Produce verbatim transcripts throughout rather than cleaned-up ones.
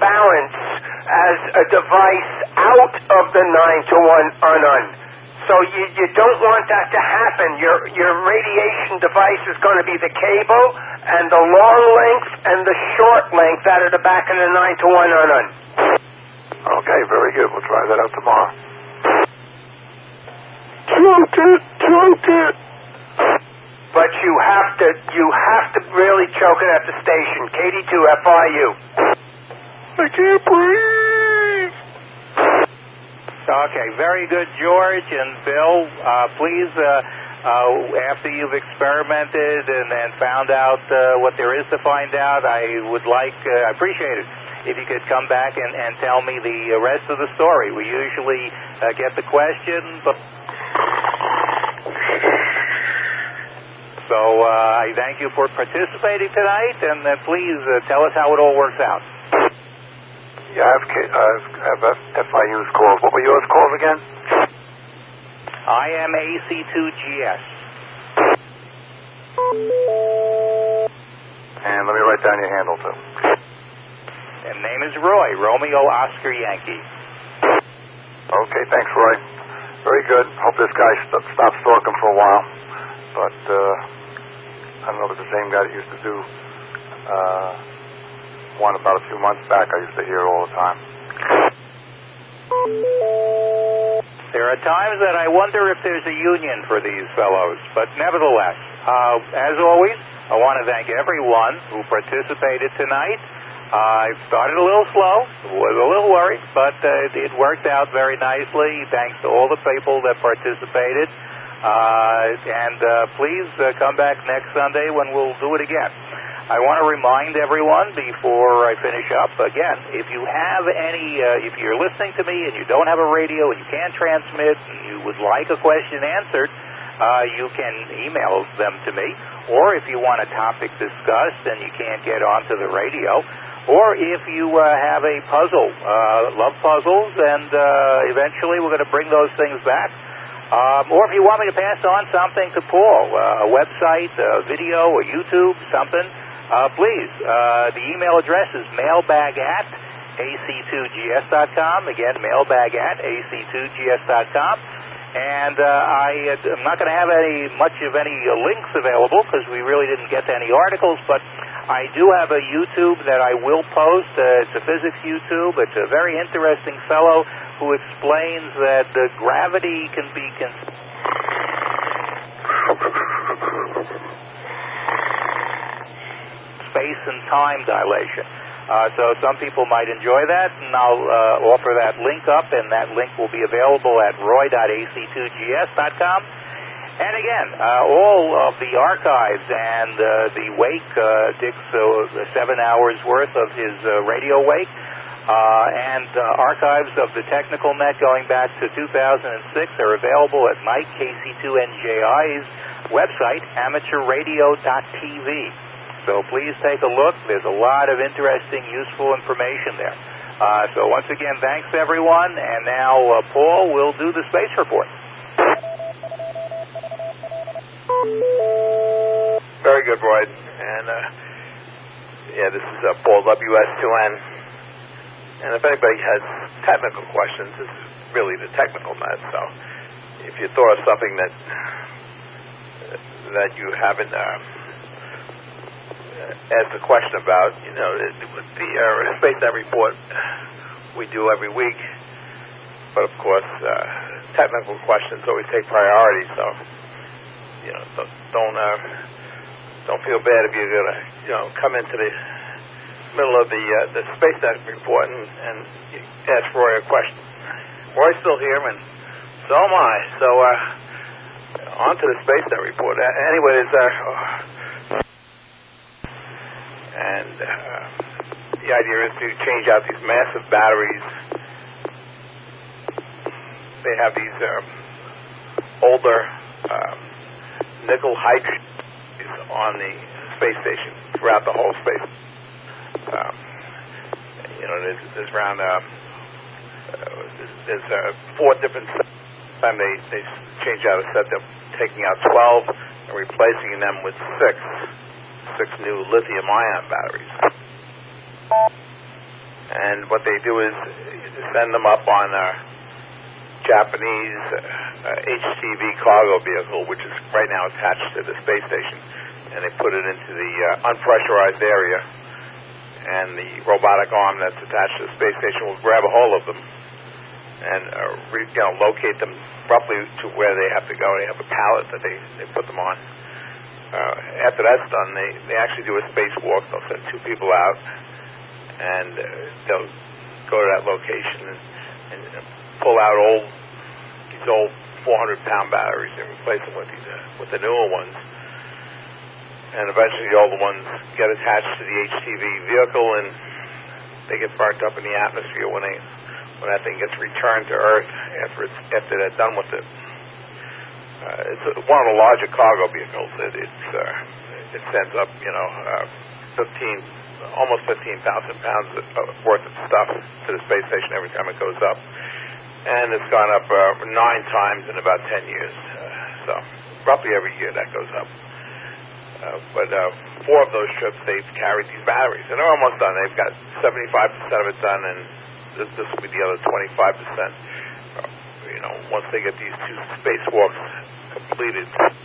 balance as a device out of the nine to one un-un. So you, you don't want that to happen. Your your radiation device is going to be the cable and the long length and the short length out of the back of the nine to one un-un. Okay, very good. We'll try that out tomorrow. Toot it, toot it. But you have to you have to really choke it at the station. K D two F I U. I can't breathe. Okay, very good, George and Bill. Uh, please, uh, uh, after you've experimented and, and found out uh, what there is to find out, I would like, uh, I appreciate it if you could come back and, and tell me the rest of the story. We usually uh, get the question, but... So uh, I thank you for participating tonight, and uh, please uh, tell us how it all works out. Yeah, I have, K- I have F I U's calls. What were yours calls again? I am A C two G S. And let me write down your handle, too. And name is Roy, Romeo Oscar Yankee. Okay, thanks, Roy. Very good. Hope this guy st- stops talking for a while. But uh, I don't know if it's the same guy that used to do uh, one about a few months back. I used to hear all the time. There are times that I wonder if there's a union for these fellows, but nevertheless, uh, as always, I want to thank everyone who participated tonight. Uh, I started a little slow, was a little worried, but uh, it worked out very nicely. Thanks to all the people that participated. Uh, and uh, please uh, come back next Sunday when we'll do it again. I want to remind everyone before I finish up, again, if you have any, uh, if you're listening to me and you don't have a radio and you can't transmit and you would like a question answered, uh, you can email them to me. Or if you want a topic discussed and you can't get onto the radio, or if you uh, have a puzzle, uh, love puzzles, and uh, eventually we're going to bring those things back. Um, or if you want me to pass on something to Paul, uh, a website, a video, or YouTube, something, uh, please. Uh, the email address is mailbag at A C two G S dot com. Again, mailbag at A C two G S dot com. And uh, I, I'm not going to have any much of any uh, links available because we really didn't get to any articles, but I do have a YouTube that I will post. Uh, it's a physics YouTube. It's a very interesting fellow who explains that uh, gravity can be... Cons- space and time dilation. Uh, so some people might enjoy that, and I'll uh, offer that link up, and that link will be available at roy dot A C two G S dot com. And again, uh, all of the archives and uh, the wake, uh, Dick's uh, seven hours worth of his uh, radio wake, uh, and uh, archives of the Technical Net going back to two thousand six are available at Mike K C two N J I's website, amateur radio dot T V. So please take a look. There's a lot of interesting, useful information there. Uh, so once again, thanks everyone. And now uh, Paul will do the space report. Very good, Roy. And uh, yeah, this is uh, Paul, W S two N. And if anybody has technical questions, this is really the technical net. So if you thought of something that that you haven't uh, asked a question about, you know, with the uh, Space Net report we do every week. But of course, uh, technical questions always take priority. So you know, don't don't, uh, don't feel bad if you're gonna, you know, come into the middle of the uh, the Space Net report and, and ask Roy a question. Roy's still here, and so am I. So uh, on to the Space Net report. Uh, anyways, uh, and uh, the idea is to change out these massive batteries. They have these uh, older um, nickel hydrogens on the space station throughout the whole space. Um, you know, there's, there's around uh, uh, there's uh, four different sets. Time they they change out a set, they're taking out twelve and replacing them with six six new lithium-ion batteries. And what they do is send them up on a Japanese uh, H T V cargo vehicle, which is right now attached to the space station, and they put it into the uh, unpressurized area, and the robotic arm that's attached to the space station will grab a hold of them and uh, re, you know, locate them roughly to where they have to go. They have a pallet that they, they put them on. Uh, after that's done, they, they actually do a spacewalk. They'll send two people out, and uh, they'll go to that location and, and pull out old these old four hundred pound batteries and replace them with these uh, with the newer ones. And eventually, the older ones get attached to the H T V vehicle, and they get burnt up in the atmosphere when they when that thing gets returned to Earth after it's after they're done with it. Uh, it's one of the larger cargo vehicles. It it's, uh, it sends up, you know, uh, fifteen, almost fifteen thousand pounds worth of stuff to the space station every time it goes up, and it's gone up uh, nine times in about ten years. Uh, so roughly every year that goes up. Uh, but uh, four of those trips they've carried these batteries, and they're almost done. They've got seventy-five percent of it done, and this, this will be the other twenty-five percent. Uh, you know, once they get these two spacewalks completed.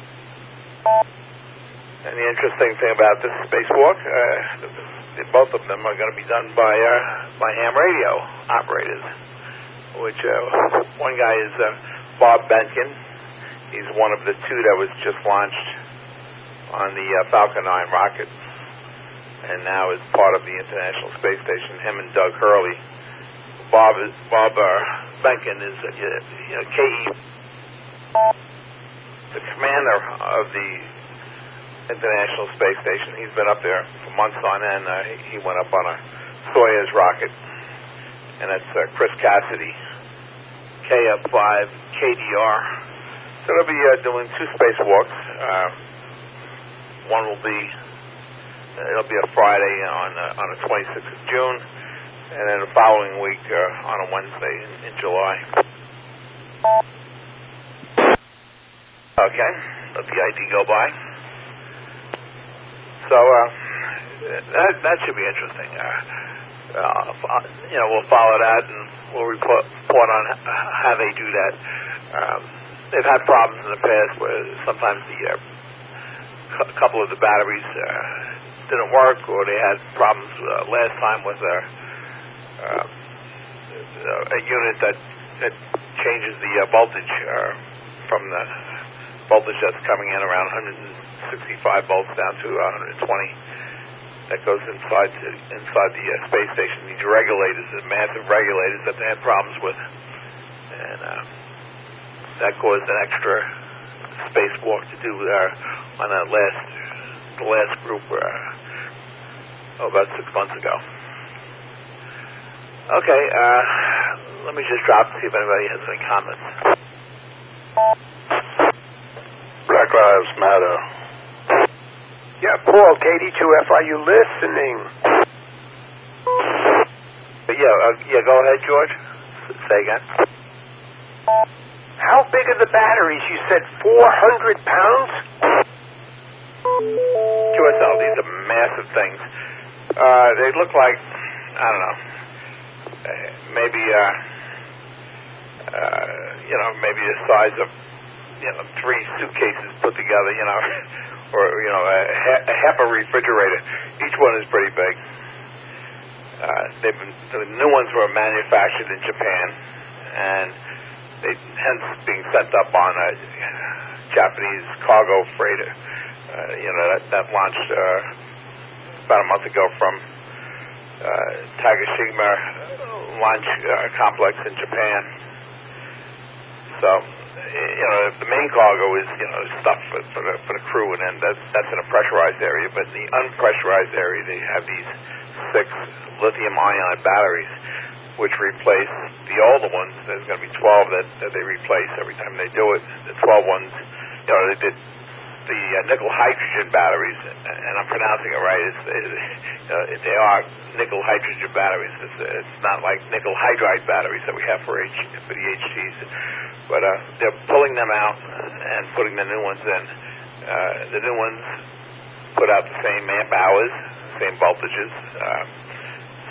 And the interesting thing about this spacewalk, uh, both of them are going to be done by uh, by ham radio operators. Which uh, one guy is uh, Bob Behnken. He's one of the two that was just launched on the uh, Falcon nine rocket, and now is part of the International Space Station. Him and Doug Hurley. Bob is Bob uh, Behnken is uh, you know, K E, the commander of the International Space Station. He's been up there for months on end. Uh, he went up on a Soyuz rocket, and that's uh, Chris Cassidy, K F five K D R. So they'll be uh, doing two spacewalks. Uh, one will be, uh, it'll be a Friday on uh, on the twenty-sixth of June, and then the following week uh, on a Wednesday in, in July. Okay, let the I D go by. So uh, that that should be interesting. Uh, uh, you know, we'll follow that, and we'll report, report on how they do that. Um, they've had problems in the past where sometimes the uh, a couple of the batteries uh, didn't work, or they had problems uh, last time with a, uh, a unit that, that changes the uh, voltage uh, from the voltage that's coming in around one hundred sixty-five volts down to one hundred twenty. That goes inside to, inside the uh, space station. These regulators, the massive regulators that they had problems with, and uh, that caused an extra spacewalk to do uh, on that last the last group uh, oh, about six months ago. Okay, uh, let me just drop to see if anybody has any comments. Black Lives Matter. Yeah, Paul, K D two F, are you listening? Yeah, uh, yeah, go ahead, George. Say again. How big are the batteries? You said four hundred pounds? Sure, so these are massive things. Uh, they look like, I don't know, uh, maybe, uh, uh, you know, maybe the size of, you know, three suitcases put together, you know, or, you know, a, a half a refrigerator. Each one is pretty big. Uh, they've been, the new ones were manufactured in Japan, and they hence being sent up on a Japanese cargo freighter, uh, you know, that, that launched uh, about a month ago from uh, Takashima launch uh, complex in Japan. So, you know, the main cargo is, you know, stuff for, for, the, for the crew, and then that's, that's in a pressurized area. But in the unpressurized area, they have these six lithium-ion batteries, which replace the older ones. There's going to be twelve that, that they replace every time they do it. The twelve ones, you know, they did the uh, nickel-hydrogen batteries, and I'm pronouncing it right. It's, it, uh, they are nickel-hydrogen batteries. It's, it's not like nickel hydride batteries that we have for H, for the H Ts. But uh, they're pulling them out and putting the new ones in. Uh, the new ones put out the same amp hours, same voltages. Uh,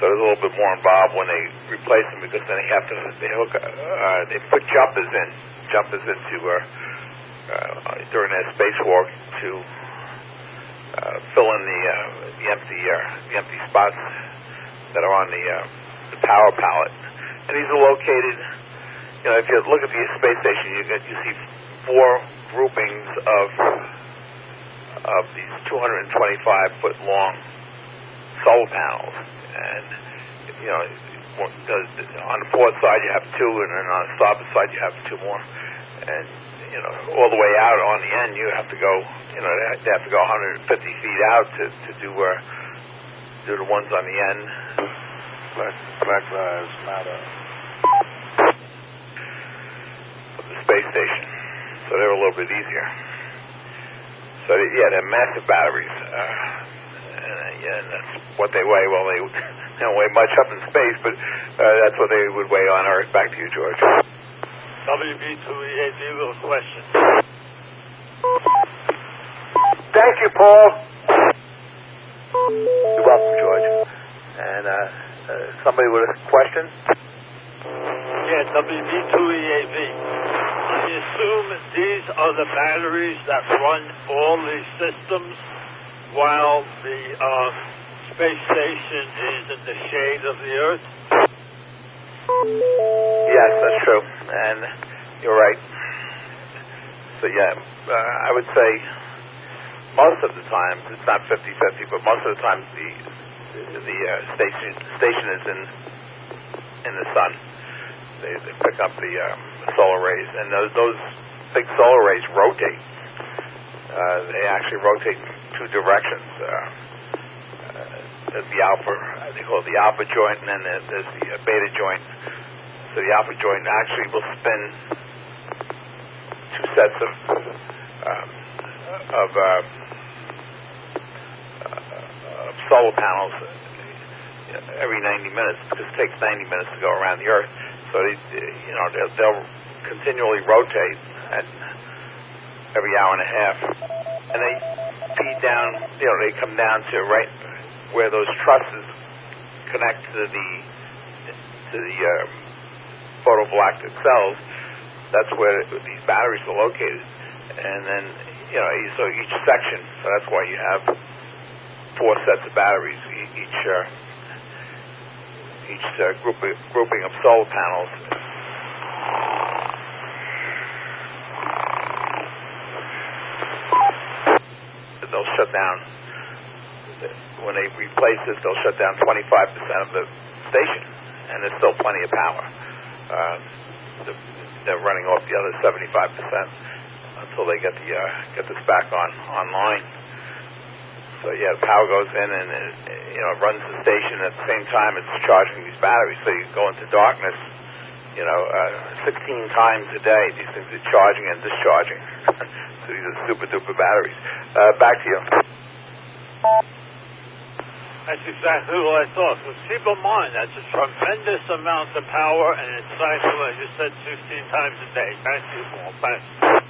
So there's a little bit more involved when they replace them, because then they have to they hook uh, they put jumpers in jumpers into uh, uh, during their spacewalk to uh, fill in the uh, the empty uh, the empty spots that are on the uh, the power pallet. And these are located. You know, if you look at the space station, you get you see four groupings of of these two hundred twenty-five foot long solar panels, and you know, on the port side you have two, and then on the starboard side you have two more, and you know, all the way out on the end you have to go. You know, they have to go one hundred fifty feet out to to do uh, do the ones on the end. Black, Black Lives Matter. Of the space station, so they're a little bit easier. So yeah, they're massive batteries, uh, and, yeah, and that's what they weigh. Well, they don't weigh much up in space, but uh, that's what they would weigh on Earth. Back to you, George. W B two E A V with a question. Thank you, Paul. You're welcome, George. And uh, uh, somebody with a question? Yeah, W B two E A V. I assume these are the batteries that run all these systems while the uh, space station is in the shade of the Earth? Yes, that's true. And you're right. So, yeah, uh, I would say most of the time, it's not fifty-fifty, but most of the time the the uh, station station is in in the sun. They, they pick up the um, solar rays, and those, those big solar rays rotate. Uh, they actually rotate in two directions. Uh, uh, there's the alpha, they call it the alpha joint, and then there's, there's the uh, beta joint. So the alpha joint actually will spin two sets of um, of, uh, uh, of solar panels every ninety minutes, because it takes ninety minutes to go around the Earth. So they, you know, they'll, they'll continually rotate at every hour and a half, and they feed down. You know, they come down to right where those trusses connect to the to the um, photovoltaic cells. That's where these batteries are located, and then you know, so each section. So that's why you have four sets of batteries each. Uh, each uh, group, grouping of solar panels. They'll shut down, when they replace this, they'll shut down twenty-five percent of the station, and there's still plenty of power. Uh, they're running off the other seventy-five percent until they get the uh, get this back on online. So yeah, the power goes in, and it, you know, it runs the station at the same time it's charging these batteries. So you go into darkness, you know, uh, sixteen times a day. These things are charging and discharging. So these are super duper batteries. Uh, back to you. That's exactly what I thought. So keep in mind, that's a tremendous amount of power, and it's cycling, like you said, sixteen times a day. Thank you, Paul. Thanks.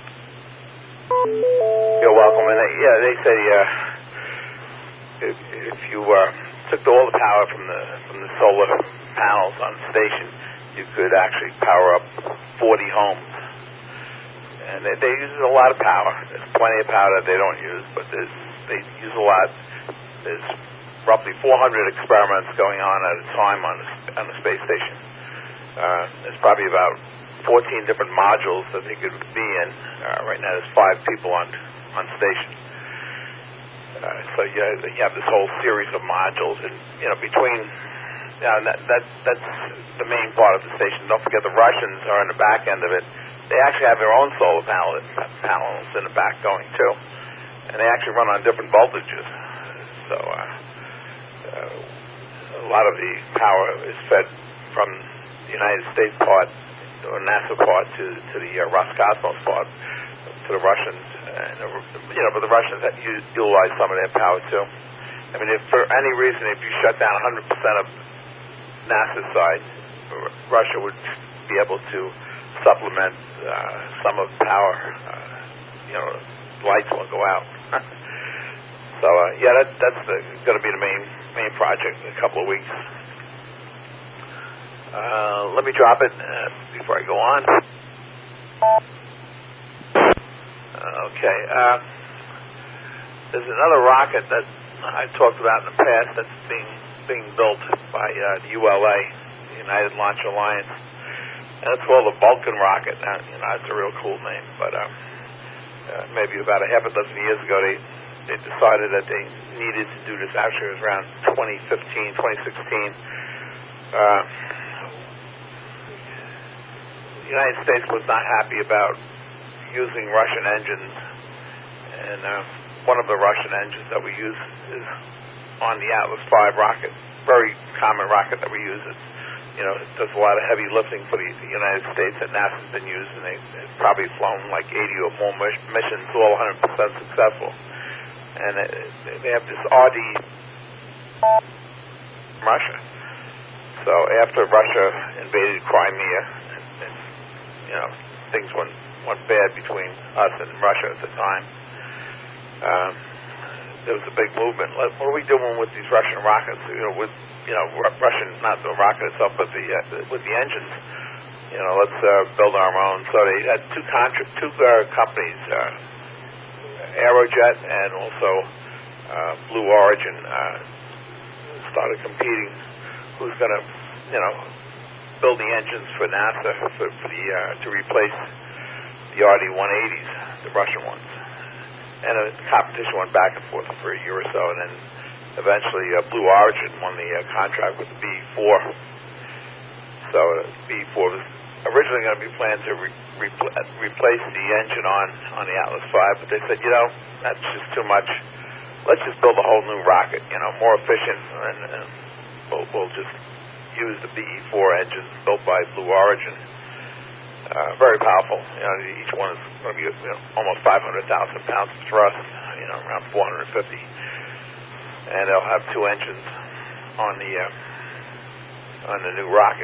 You're welcome. And they, yeah, they say. Uh, If, if you uh, took all the power from the from the solar panels on the station, you could actually power up forty homes. And they, they use a lot of power. There's plenty of power that they don't use, but there's, they use a lot. There's roughly four hundred experiments going on at a time on the, on the space station. Uh, there's probably about fourteen different modules that they could be in. Uh, right now there's five people on on station. Uh, so you, you have this whole series of modules, and you know, between, you know, that, that that's the main part of the station. Don't forget the Russians are on the back end of it. They actually have their own solar panel, panels in the back going too, and they actually run on different voltages. So uh, uh, a lot of the power is fed from the United States part, or NASA part, to to the uh, Roscosmos part, to the Russians. And, you know, but the Russians utilize some of their power too. I mean, if for any reason, if you shut down one hundred percent of NASA's side, Russia would be able to supplement uh, some of the power. Uh, you know, lights won't go out. So uh, yeah, that, that's going to be the main main project in a couple of weeks. Uh, let me drop it uh, before I go on. Okay. Uh, there's another rocket that I talked about in the past that's being being built by uh, the U L A, the United Launch Alliance, and it's called the Vulcan rocket. Now, you know, it's a real cool name, but um, uh, maybe about a half a dozen years ago, they they decided that they needed to do this. Actually, it was around twenty fifteen, twenty sixteen. Uh, the United States was not happy about using Russian engines, and uh, one of the Russian engines that we use is on the Atlas five rocket, very common rocket that we use. It's, you know, it does a lot of heavy lifting for the, the United States that NASA's been using. They, they've probably flown like eighty or more missions, all one hundred percent successful. And it, they have this R D from Russia. So after Russia invaded Crimea, and, and, you know, things went, went bad between us and Russia at the time. Um, there was a big movement. What are we doing with these Russian rockets? You know, with you know, Russian, not the rocket itself, but the uh, with the engines. You know, let's uh, build our own. So they had two contra- two uh, companies, uh, Aerojet and also uh, Blue Origin, uh, started competing. Who's going to, you know, build the engines for NASA for, for the uh, to replace the R D one eighties, the Russian ones? And the competition went back and forth for a year or so, and then eventually uh, Blue Origin won the uh, contract with the B four. So uh, B four was originally going to be planned to re- repl- replace the engine on, on the Atlas five, but they said, you know, that's just too much. Let's just build a whole new rocket, you know, more efficient, and, and we'll, we'll just use the B four engine built by Blue Origin. Uh, very powerful. You know, each one is going to be, you know, almost five hundred thousand pounds of thrust, you know, around four hundred fifty. And they'll have two engines on the uh, on the new rocket.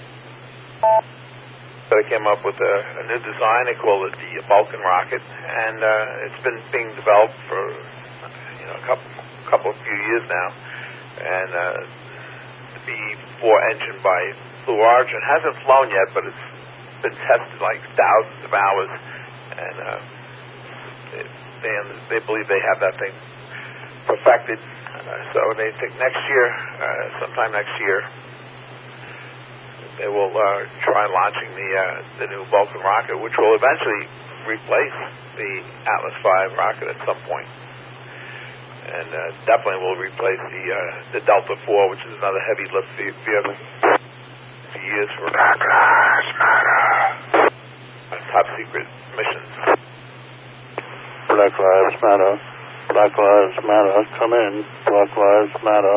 So they came up with a, a new design. They call it the Vulcan rocket, and uh, it's been being developed for, you know, a couple couple few years now. And uh, the B four engine by Blue Origin hasn't flown yet, but it's been tested like thousands of hours, and uh, they, they they believe they have that thing perfected. Uh, so they think next year, uh, sometime next year, they will uh, try launching the uh, the new Vulcan rocket, which will eventually replace the Atlas five rocket at some point, and uh, definitely will replace the uh, the Delta four, which is another heavy lift vehicle. Years for Black Lives Matter. Top secret missions. Black Lives Matter. Black Lives Matter. Come in. Black Lives Matter.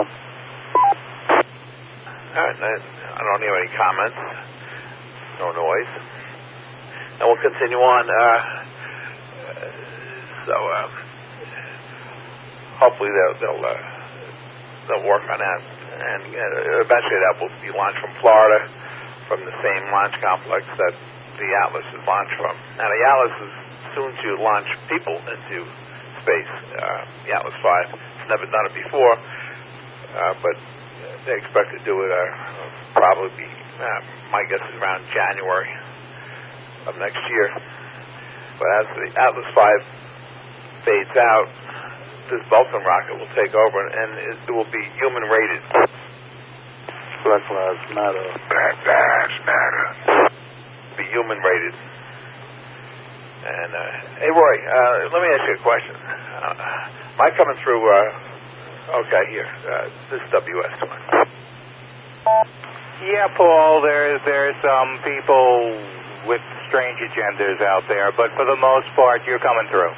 All right, I don't hear any comments. No noise. And we'll continue on. Uh, so uh, hopefully they'll they'll, uh, they'll work on that. And uh, eventually that will be launched from Florida, from the same launch complex that the Atlas is launched from. Now, the Atlas is soon to launch people into space, uh, the Atlas five. It's never done it before, uh, but they expect to do it uh, probably, uh, my guess is around January of next year. But as the Atlas five fades out, this Vulcan rocket will take over, and it, it will be human-rated. Black Lives Matter. Black Lives Matter. Be human-rated. And, uh, hey, Roy, uh, let me ask you a question. Uh, am I coming through, uh, okay, here, uh, this is W S one. Yeah, Paul, there's, there's some people with strange agendas out there, but for the most part, you're coming through.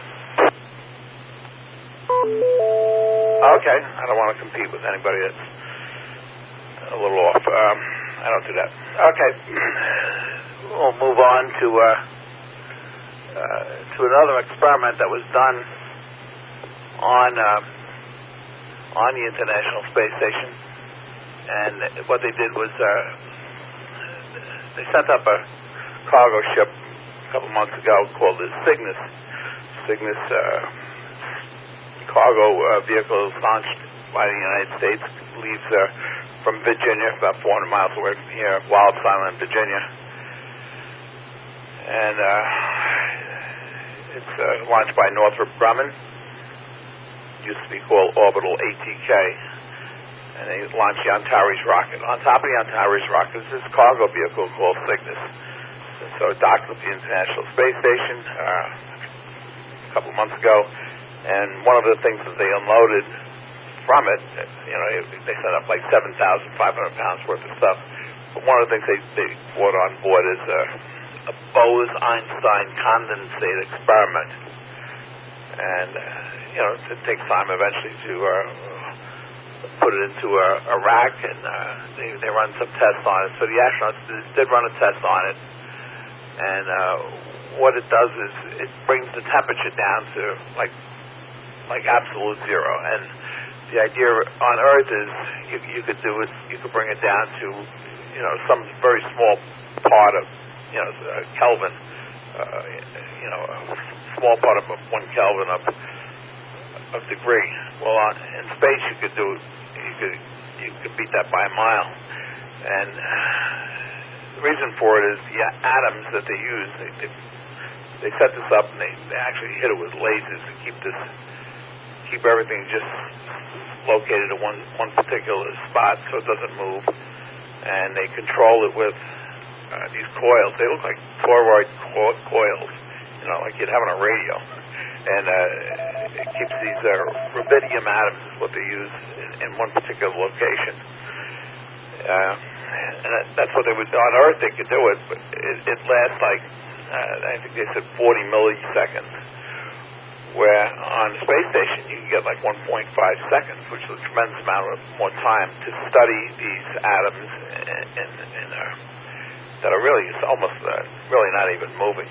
Okay, I don't want to compete with anybody that's a little off. Um, I don't do that. Okay, we'll move on to uh, uh, to another experiment that was done on uh, on the International Space Station, and what they did was uh, they sent up a cargo ship a couple months ago called the Cygnus. Cygnus. Uh, cargo uh, vehicle launched by the United States. Leaves uh, from Virginia, about four hundred miles away from here, Wallops Island, Virginia. And uh, it's uh, launched by Northrop Grumman. Used to be called Orbital A T K. And they launched the Antares rocket. On top of the Antares rocket is this cargo vehicle called Cygnus. And so it docked with the International Space Station uh, a couple of months ago. And one of the things that they unloaded from it, you know, they sent up like seven thousand five hundred pounds worth of stuff. But one of the things they, they brought on board is a, a Bose-Einstein condensate experiment. And, uh, you know, it takes time eventually to uh, put it into a, a rack, and uh, they, they run some tests on it. So the astronauts did run a test on it. And uh, what it does is it brings the temperature down to like like absolute zero. And the idea on Earth is you, you could do it, you could bring it down to, you know, some very small part of, you know, uh, Kelvin, uh, you know, a small part of one Kelvin of, of degree. Well, on, in space you could do, you could you could beat that by a mile. And the reason for it is the atoms that they use, they, they, they set this up and they, they actually hit it with lasers to keep this, keep everything just located at one, one particular spot so it doesn't move. And they control it with uh, these coils. They look like toroid co- coils, you know, like you'd have on a radio. And uh, it keeps these uh, rubidium atoms is what they use in, in one particular location. Uh, and that, that's what they would do. On Earth they could do it, but it, it lasts like, uh, I think they said forty milliseconds. Where on the space station you can get like one point five seconds, which is a tremendous amount of more time to study these atoms in, in, in uh, that are really, it's almost uh, really not even moving.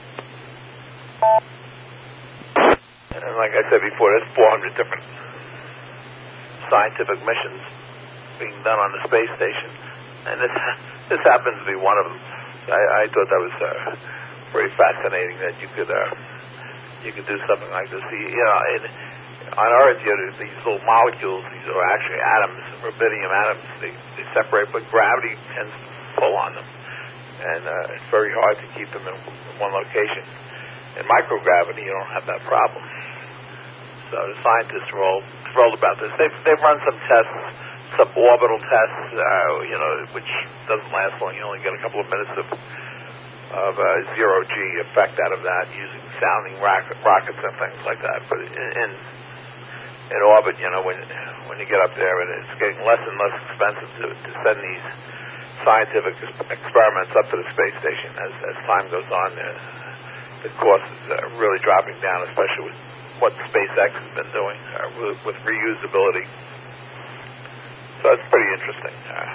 And like I said before, there's four hundred different scientific missions being done on the space station, and this this happens to be one of them. I, I thought that was uh, pretty fascinating that you could. Uh, You could do something like this. You know, it, on Earth, you know, these little molecules, these are actually atoms, rubidium atoms. They, they separate, but gravity tends to pull on them, and uh, it's very hard to keep them in one location. In microgravity, you don't have that problem. So the scientists are all thrilled about this. They've they've run some tests, suborbital tests, uh, you know, which doesn't last long. You only get a couple of minutes of. of uh, zero G effect out of that using sounding rocket, rockets and things like that. But in, in in orbit, you know, when when you get up there, and it's getting less and less expensive to, to send these scientific experiments up to the space station. As as time goes on, uh, the cost is uh, really dropping down, especially with what SpaceX has been doing uh, with, with reusability. So it's pretty interesting.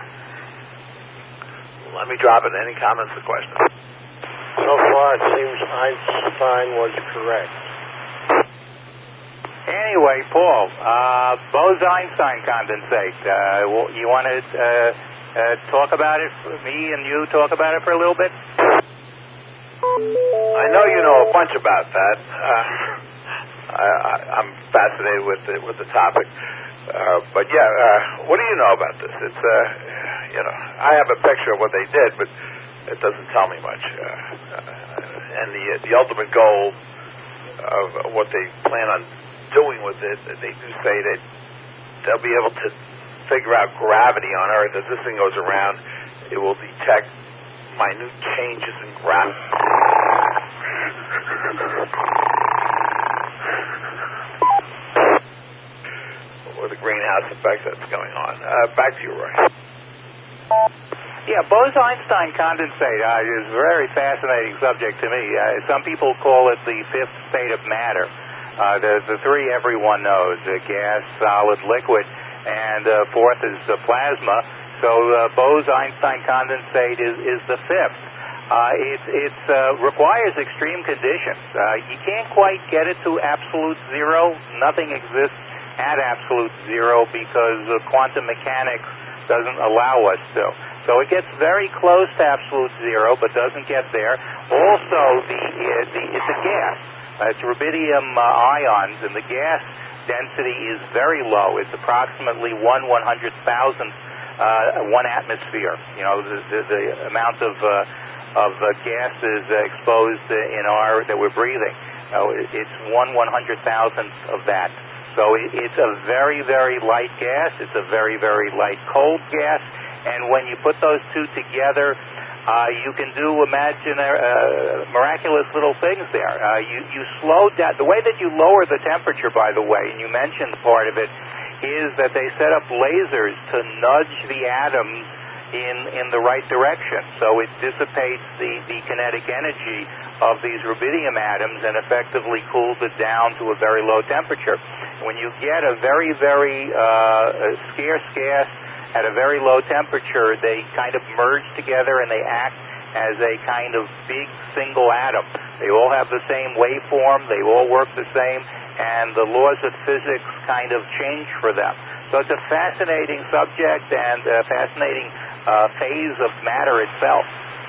Uh, let me drop it. Any comments or questions? So far, it seems Einstein was correct. Anyway, Paul, uh, Bose-Einstein condensate. Uh, you want to uh, uh, talk about it? Me and you talk about it for a little bit? I know you know a bunch about that. Uh, I, I, I'm fascinated with the, with the topic. Uh, but yeah, uh, what do you know about this? It's uh, you know, I have a picture of what they did, but it doesn't tell me much. Uh, uh, and the the ultimate goal of what they plan on doing with it, they do say that they'll be able to figure out gravity on Earth. As this thing goes around, it will detect minute changes in gravity. Or the greenhouse effect that's going on. Uh, back to you, Roy. Yeah, Bose-Einstein condensate uh, is a very fascinating subject to me. Uh, some people call it the fifth state of matter. Uh, the, the three everyone knows, uh, gas, solid, liquid, and uh, fourth is the plasma. So uh, Bose-Einstein condensate is, is the fifth. Uh, it it uh, requires extreme conditions. Uh, you can't quite get it to absolute zero. Nothing exists at absolute zero because uh, quantum mechanics doesn't allow us to. So it gets very close to absolute zero, but doesn't get there. Also, the, uh, the it's a gas. Uh, it's rubidium uh, ions, and the gas density is very low. It's approximately one one hundred thousandth uh, one atmosphere. You know, the, the, the amount of uh, of uh, gases uh, exposed in our that we're breathing. Uh, it's one one hundred thousandth of that. So it, it's a very, very light gas. It's a very, very light cold gas. And when you put those two together, uh, you can do imaginary, uh, miraculous little things there. Uh, you, you slow down. The way that you lower the temperature, by the way, and you mentioned part of it, is that they set up lasers to nudge the atoms in, in the right direction. So it dissipates the, the kinetic energy of these rubidium atoms and effectively cools it down to a very low temperature. When you get a very, very uh, scarce gas at a very low temperature, they kind of merge together and they act as a kind of big single atom. They all have the same waveform, they all work the same, and the laws of physics kind of change for them. So it's a fascinating subject and a fascinating uh, phase of matter itself.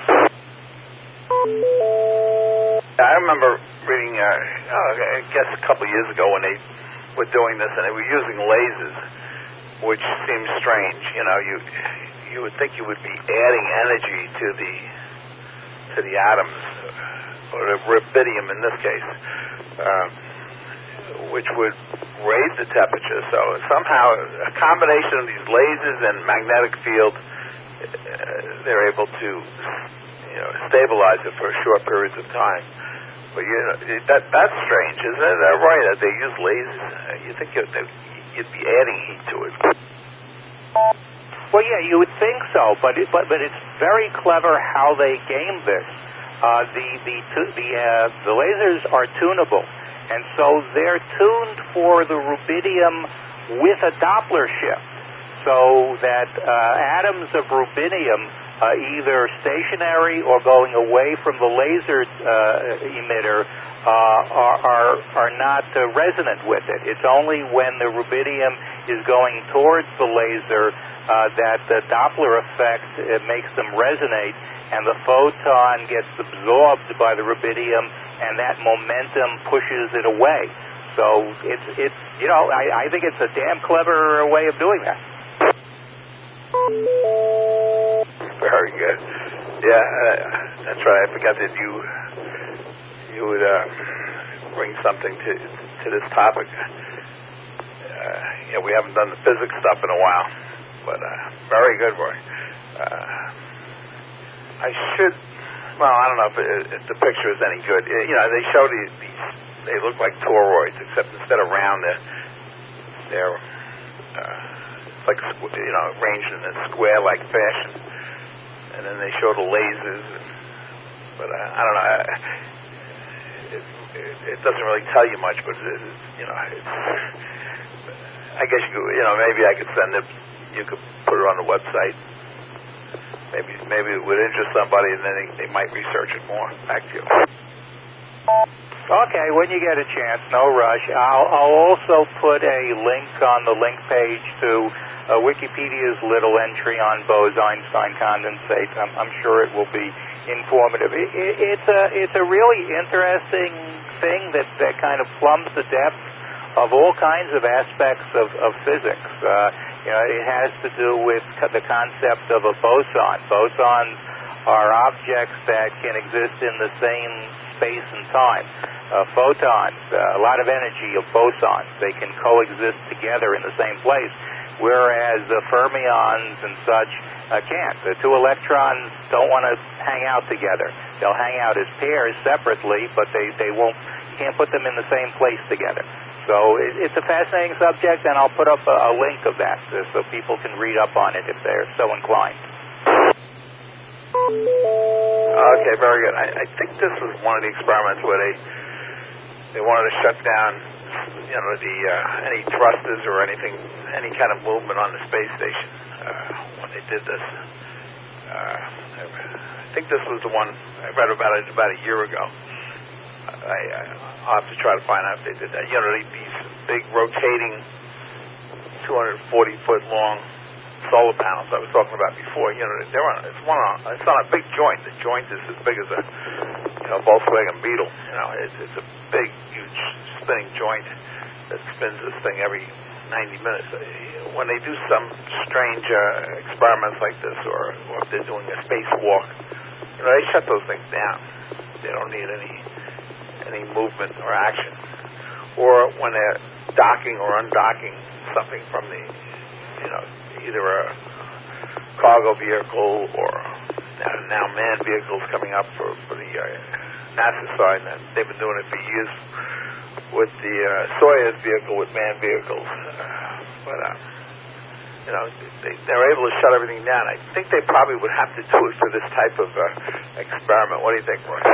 I remember reading, uh, oh, I guess a couple of years ago when they were doing this, and they were using lasers, which seems strange. You know, you you would think you would be adding energy to the to the atoms, or the rubidium in this case, um, which would raise the temperature. So somehow, a combination of these lasers and magnetic field, uh, they're able to, you know, stabilize it for short periods of time. But you know, that that's strange, isn't it? That right? That they use lasers. You think you'd, you'd be adding heat to it? Well, yeah, you would think so, but it, but but it's very clever how they game this. Uh, the the the uh, the lasers are tunable, and so they're tuned for the rubidium with a Doppler shift, so that uh, atoms of rubidium, Uh, either stationary or going away from the laser uh, emitter, uh, are, are are not uh, resonant with it. It's only when the rubidium is going towards the laser uh, that the Doppler effect uh, makes them resonate, and the photon gets absorbed by the rubidium, and that momentum pushes it away. So it's it's you know I, I think it's a damn clever way of doing that. Very good. Yeah, uh, that's right. I forgot that you you would uh, bring something to to this topic. Uh, yeah, we haven't done the physics stuff in a while, but uh, very good, Roy. Uh, I should. Well, I don't know if, it, if the picture is any good. You know, they show these, these. They look like toroids, except instead of round, they're they're uh, like you know arranged in a square-like fashion. And then they show the lasers, and, but uh, I don't know. It, it, it doesn't really tell you much, but it, you know, it's, I guess you could, you know maybe I could send it. You could put it on the website. Maybe maybe it would interest somebody, and then they, they might research it more. Back to you. Okay, when you get a chance, no rush. I'll, I'll also put a link on the link page to Uh, Wikipedia's little entry on Bose-Einstein condensate. I'm, I'm sure it will be informative. It, it, it's a it's a really interesting thing that, that kind of plumbs the depth of all kinds of aspects of, of physics. Uh, you know, it has to do with co- the concept of a boson. Bosons are objects that can exist in the same space and time. Uh, photons, uh, a lot of energy of bosons, they can coexist together in the same place, whereas the fermions and such uh, can't. The two electrons don't want to hang out together. They'll hang out as pairs separately, but they, they won't, you can't put them in the same place together. So it, it's a fascinating subject, and I'll put up a, a link of that so, so people can read up on it if they're so inclined. Okay, very good. I, I think this was one of the experiments where they they wanted to shut down, you know, the uh, any thrusters or anything, any kind of movement on the space station uh, when they did this. Uh, I think this was the one I read about it about a year ago. I, I, I'll have to try to find out if they did that. You know, these big rotating, two hundred forty foot long solar panels I was talking about before. You know, they're on. It's one on. It's on a big joint. The joint is as big as a you know, Volkswagen Beetle. You know, it's, it's a big, huge spinning joint that spins this thing every ninety minutes. When they do some strange uh, experiments like this, or, or if they're doing a spacewalk, you know, they shut those things down. They don't need any any movement or action. Or when they're docking or undocking something from the, you know, either a cargo vehicle or now, now manned vehicles coming up for, for the uh, NASA side. And they've been doing it for years with the uh, Soyuz vehicle with manned vehicles. Uh, but, uh, you know, they, they're able to shut everything down. I think they probably would have to do it for this type of uh, experiment. What do you think, Roy?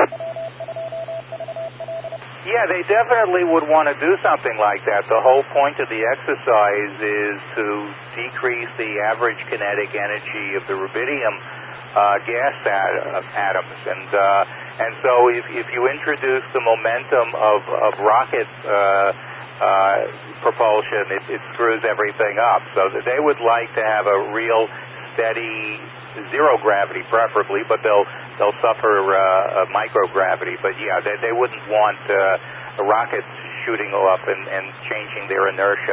Yeah, they definitely would want to do something like that. The whole point of the exercise is to decrease the average kinetic energy of the rubidium uh, gas at, uh, atoms. And uh, and so if, if you introduce the momentum of, of rocket uh, uh, propulsion, it, it screws everything up. So that they would like to have a real steady zero gravity, preferably, but they'll they'll suffer uh, microgravity. But yeah, they, they wouldn't want uh, a rocket shooting up and, and changing their inertia.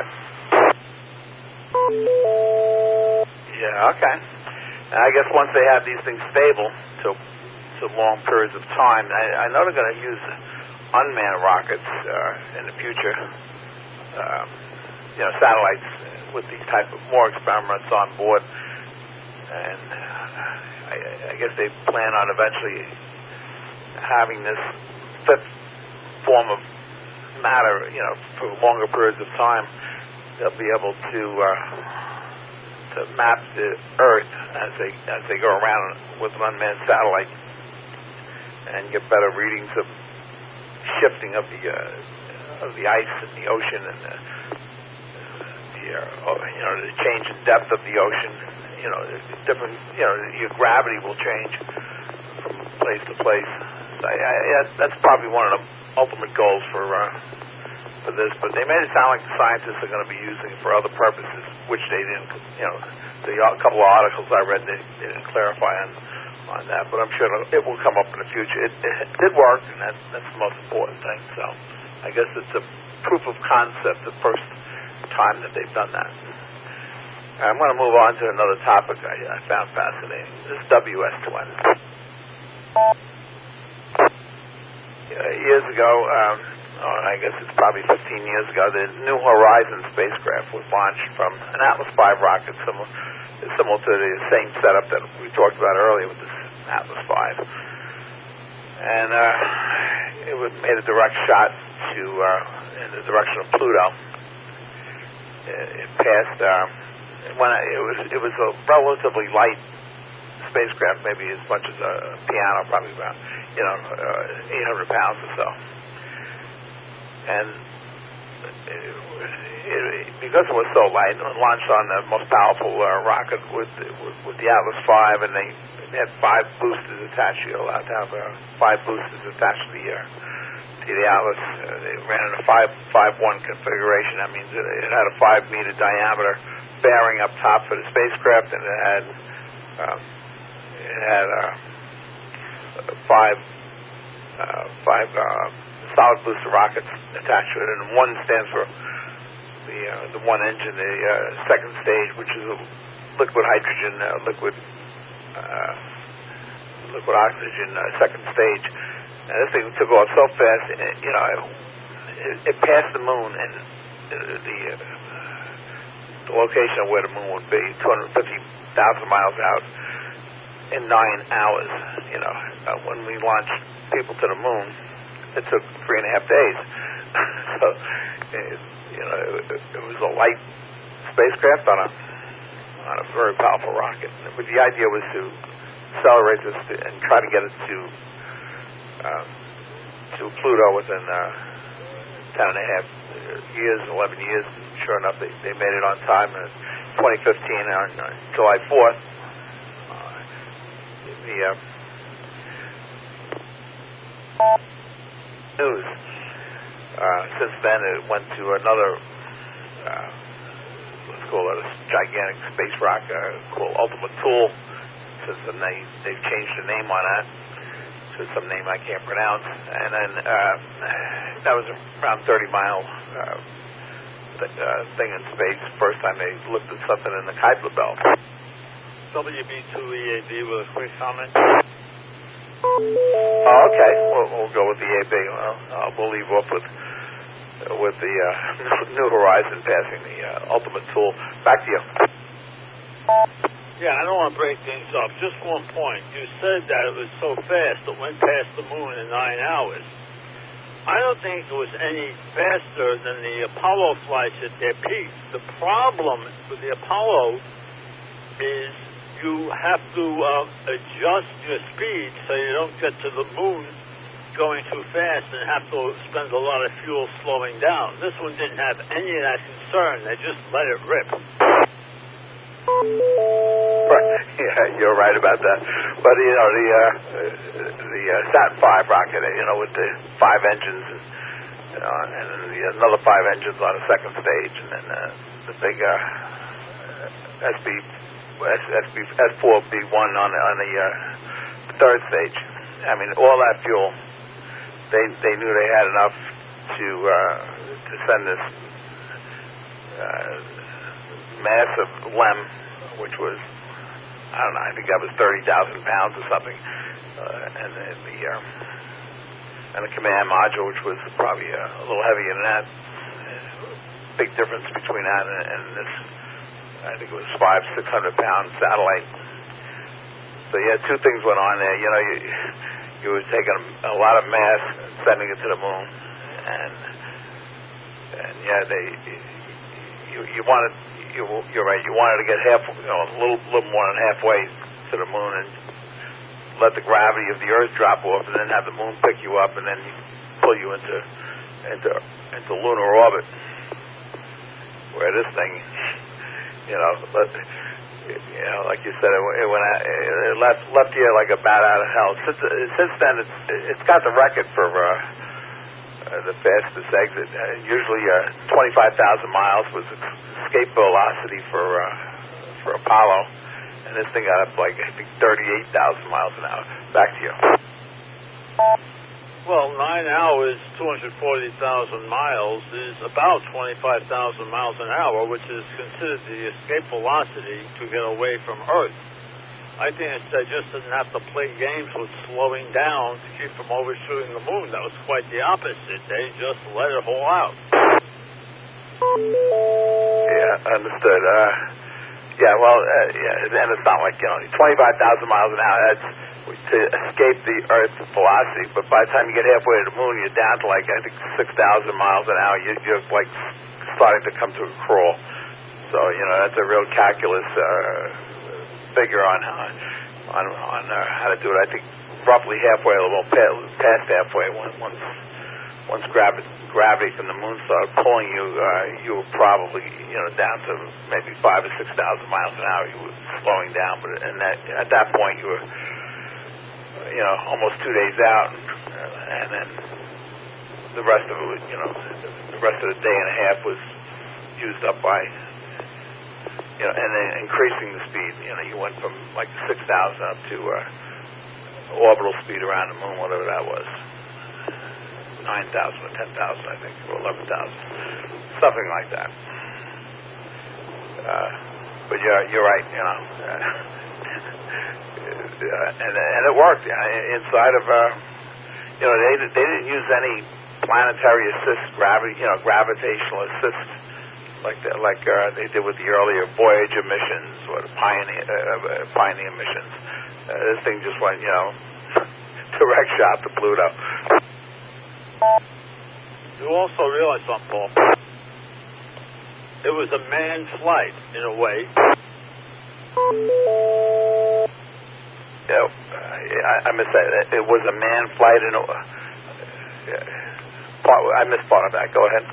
Yeah, okay. And I guess once they have these things stable to to long periods of time, I, I know they're going to use unmanned rockets uh, in the future. Um, you know, satellites with these type of more experiments on board. And uh, I, I guess they plan on eventually having this fifth form of matter, you know, for longer periods of time. They'll be able to uh, to map the Earth as they as they go around with an unmanned satellite and get better readings of shifting of the uh, of the ice in the ocean and the, the uh, you know the change in depth of the ocean. You know, different. You know, your gravity will change from place to place. So I, I, that's probably one of the ultimate goals for uh, for this. But they made it sound like the scientists are going to be using it for other purposes, which they didn't. You know, the a couple of articles I read, they, they didn't clarify on on that. But I'm sure it will come up in the future. It, it did work, and that's that's the most important thing. So I guess it's a proof of concept, the first time that they've done that. I'm going to move on to another topic I, I found fascinating. This W S two N. Uh, years ago, um, oh, I guess it's probably fifteen years ago, the New Horizons spacecraft was launched from an Atlas five rocket, similar, similar to the same setup that we talked about earlier with this Atlas five. And uh, it was made a direct shot to uh, in the direction of Pluto. It, it passed. Uh, When I, it was it was a relatively light spacecraft, maybe as much as a piano, probably about you know uh, eight hundred pounds or so. And it, it, because it was so light, it launched on the most powerful uh, rocket with, with with the Atlas five, and they, they had five boosters attached. You're allowed to have uh, five boosters attached to the uh, to the Atlas. Uh, they ran in a five five one configuration. That means it, it had a five meter diameter bearing up top for the spacecraft, and it had um, it had uh, five uh, five uh, solid booster rockets attached to it, and one stands for the uh, the one engine, the uh, second stage, which is a liquid hydrogen, uh, liquid uh, liquid oxygen uh, second stage. And this thing took off so fast, it, you know, it, it passed the moon, and the, the uh, the location of where the moon would be, two hundred fifty thousand miles out, in nine hours. You know, uh, when we launched people to the moon, it took three and a half days. So, it, you know, it, it was a light spacecraft on a on a very powerful rocket. But the idea was to accelerate this to, and try to get it to uh, to Pluto within uh, ten and a half years, eleven years. Sure enough, they, they made it on time in twenty fifteen on uh, July fourth. Uh, the uh, news. Uh, since then, it went to another, uh, let's call it a gigantic space rock uh, called Ultima Thule. Since then, they, they've changed the name on that to some name I can't pronounce, and then uh, that was around thirty mile uh, th- uh, thing in space. First time they looked at something in the Kuiper belt. W B two E A B with a quick comment. Oh, okay. We'll, we'll go with the A B. Well, uh, we'll leave off with uh, with the uh, New Horizon passing the uh, ultimate tool. Back to you. Yeah, I don't want to break things up. Just one point. You said that it was so fast it went past the moon in nine hours. I don't think it was any faster than the Apollo flights at their peak. The problem with the Apollo is you have to uh, adjust your speed so you don't get to the moon going too fast and have to spend a lot of fuel slowing down. This one didn't have any of that concern. They just let it rip. Right. Yeah, you're right about that. But you know the uh, the uh, Saturn five rocket, you know, with the five engines, and, you know, and then the, another five engines on the second stage, and then uh, the big uh, S B S B S four B one on the, on the uh, third stage. I mean, all that fuel, they they knew they had enough to uh, to send this uh, massive LEM, which was, I don't know, I think that was thirty thousand pounds or something, uh, and, and the uh, and the command module, which was probably uh, a little heavier than that. Big difference between that and, and this. I think it was five, six hundred pound satellite. So yeah, two things went on there. You know, you you were taking a lot of mass and sending it to the moon, and and yeah, they you you wanted. You're right. You wanted to get half, you know, a little, little more than halfway to the moon, and let the gravity of the Earth drop off, and then have the moon pick you up, and then pull you into into into lunar orbit. Where this thing, you know, but you know, like you said, it, it went out, it left left you like a bat out of hell. Since since then, it's it's got the record for uh, uh, the fastest exit. Uh, usually, uh, twenty-five thousand miles was escape velocity for uh, for Apollo, and this thing got up like I think thirty-eight thousand miles an hour. Back to you. Well, nine hours, two hundred forty thousand miles is about twenty-five thousand miles an hour, which is considered the escape velocity to get away from Earth. I think it's, they just didn't have to play games with slowing down to keep from overshooting the moon. That was quite the opposite. They just let it haul out. Yeah, understood. Uh, yeah, well, uh, yeah, and it's not like, you know, twenty-five thousand miles an hour, that's to escape the Earth's velocity, but by the time you get halfway to the moon, you're down to like, I think, six thousand miles an hour. You're, you're like starting to come to a crawl. So, you know, that's a real calculus uh, figure on on, on uh, how to do it. I think roughly halfway, a little past halfway, once once gravity, gravity from the moon started pulling you, uh, you were probably, you know, down to maybe five or six thousand miles an hour. You were slowing down, but and that, at that point, you were, you know, almost two days out, and then the rest of it was, you know, the rest of the day and a half was used up by, you know, and then increasing the speed. You know, you went from like six thousand up to uh, orbital speed around the moon, whatever that was. nine thousand or ten thousand, I think, or eleven thousand, something like that. Uh, but you're, you're right, you know. Uh, and, and it worked. Uh, inside of, uh, you know, they, they didn't use any planetary assist, gravity, you know, gravitational assist like that, like uh, they did with the earlier Voyager missions or the Pioneer, uh, Pioneer missions. Uh, this thing just went, you know, direct shot to Pluto. You also realize something, Paul. It was a manned flight, in a way. Yeah, I, I missed that. It was a manned flight in a... Uh, I missed part of that. Go ahead.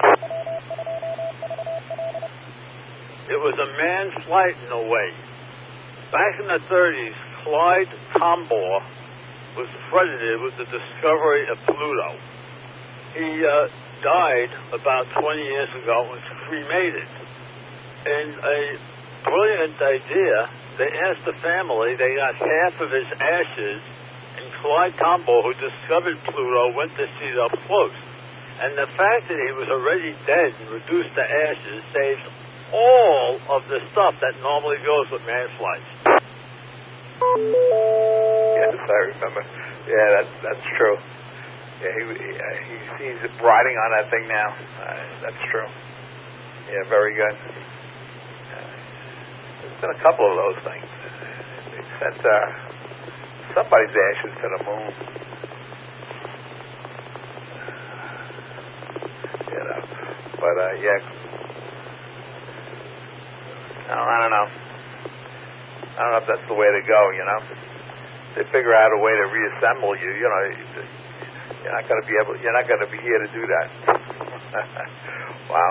It was a manned flight, in a way. Back in the thirties, Clyde Tombaugh was credited with the discovery of Pluto. He uh, died about twenty years ago and was cremated. And a brilliant idea, they asked the family, they got half of his ashes and Clyde Tombaugh, who discovered Pluto, went to see it up close. And the fact that he was already dead and reduced to ashes saves all of the stuff that normally goes with man flights. Yes, I remember. Yeah, that's that's true. Yeah, he, he he's, he's riding on that thing now. Uh, that's true. Yeah, very good. Uh, there's been a couple of those things. They sent uh, somebody's ashes to the moon. You know, but uh, yeah. No, I don't know. I don't know if that's the way to go. You know, they figure out a way to reassemble you. You know, you're not going to be able. You're not going to be here to do that. Wow.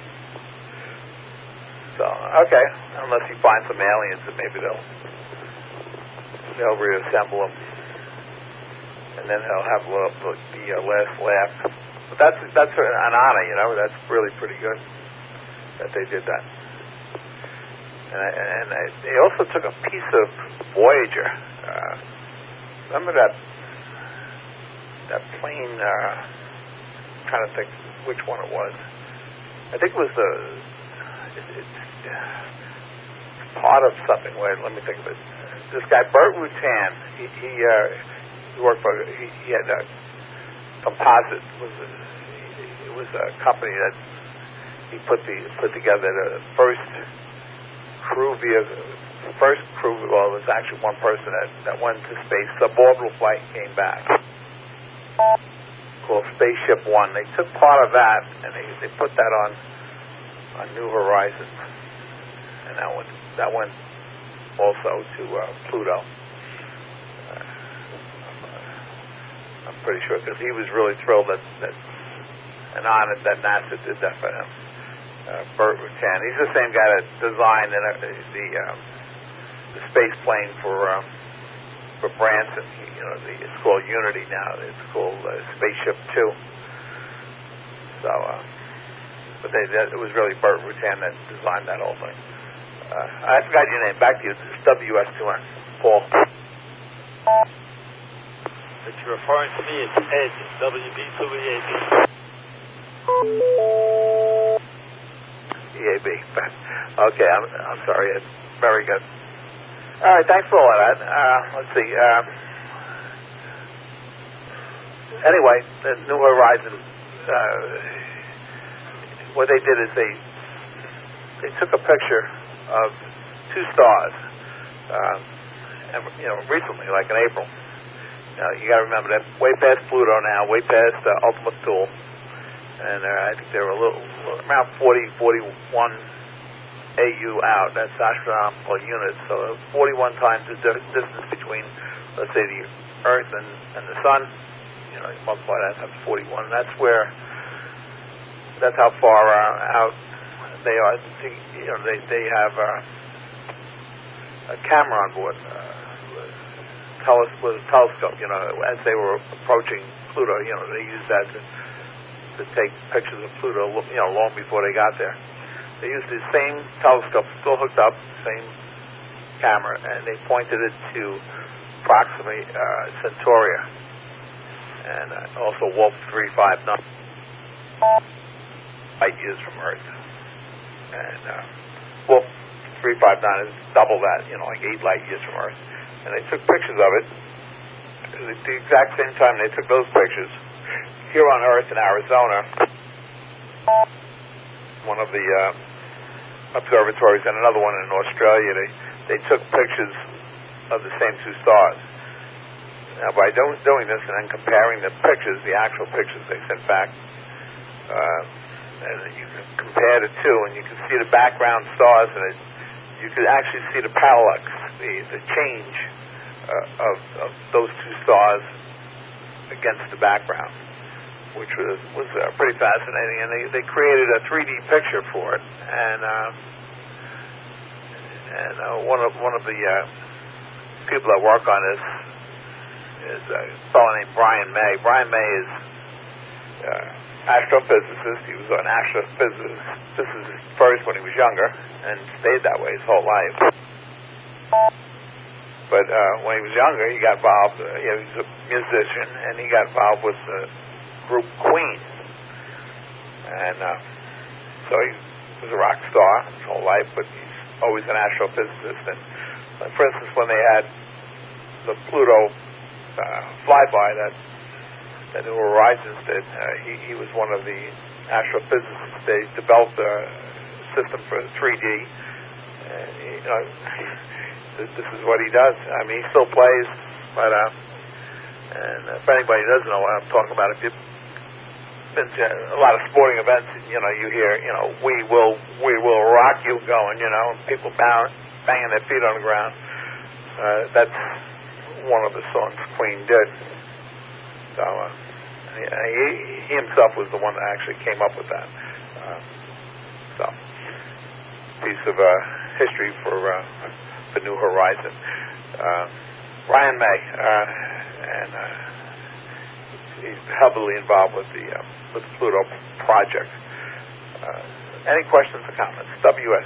So okay, unless you find some aliens, and maybe they'll they'll reassemble them, and then they'll have the, the uh, last laugh. But that's that's an honor, you know. That's really pretty good that they did that. And, I, and I, they also took a piece of Voyager. Uh, remember that that plane? Uh, I'm trying to think which one it was. I think it was the. It, it's part of something. Wait, let me think of it. This guy Burt Rutan. He he, uh, he worked for. He, he had a Composite. Was a, it was a company that he put the put together the first. crew via the first crew, well, it was actually one person that, that went to space. Suborbital flight came back, called Spaceship One. They took part of that and they, they put that on on New Horizons, and that went that went also to uh, Pluto. Uh, I'm, uh, I'm pretty sure because he was really thrilled that, that and honored that NASA did that for him. Uh, Burt Rutan. He's the same guy that designed the the, um, the space plane for um, for Branson. He, you know, the, it's called Unity now. It's called uh, Spaceship Two. So, uh, but they, that, it was really Burt Rutan that designed that whole thing. Uh, I forgot your name. Back to you. This is W S two N. Paul. If you're referring to me, it's Ed, W B two E A B. E A B. Okay, I'm, I'm sorry. It's very good. All right, thanks for all of that. Uh, let's see. Uh, anyway, the New Horizons, uh, what they did is they they took a picture of two stars, uh, and, you know, recently, like in April. Now, you got to remember that way past Pluto now, way past uh, Ultima Thule. And uh, I think they were a little, around forty, forty-one A U out. That's astronomical units. So forty-one times the distance between, let's say, the Earth and, and the Sun. You know, you multiply that times forty-one. That's where, that's how far uh, out they are. You know, they they have uh, a camera on board, uh, teles- with a telescope. You know, as they were approaching Pluto, you know, they used that to. to take pictures of Pluto, you know, long before they got there. They used the same telescope, still hooked up, same camera, and they pointed it to Proxima uh, Centaurea, and uh, also Wolf three five nine, light years from Earth. And uh, Wolf three five nine is double that, you know, like eight light years from Earth. And they took pictures of it at the exact same time they took those pictures. Here on Earth in Arizona, one of the uh, observatories, and another one in Australia, they, they took pictures of the same two stars. Now, by do, doing this and then comparing the pictures, the actual pictures they sent back, uh, and you can compare the two, and you can see the background stars, and it, you can actually see the parallax, the, the change uh, of, of those two stars against the background, which was was uh, pretty fascinating, and they, they created a three D picture for it, and uh, and uh, one of one of the uh, people that work on this is a fellow named Brian May. Brian May is uh, astrophysicist. He was an astrophysicist first when he was younger, and stayed that way his whole life. But uh, when he was younger, he got involved. Uh, you know, he was a musician, and he got involved with the group Queen. And uh, so he was a rock star his whole life, but he's always an astrophysicist. And uh, for instance, when they had the Pluto uh, flyby that that New Horizons did, uh, he, he was one of the astrophysicists. They developed a system for three D. And, you know, this is what he does. I mean, he still plays, but uh, and if anybody doesn't know what I'm talking about, if you've been to a lot of sporting events, you know, you hear, you know, we will, we will rock you going, you know, and people bang, banging their feet on the ground. Uh, that's one of the songs Queen did. So uh, he, he himself was the one that actually came up with that. Uh, so, piece of uh, history for uh, the New Horizon. Uh, Ryan May, uh, and uh, he's heavily involved with the uh, with the Pluto project. Uh, any questions or comments? W S.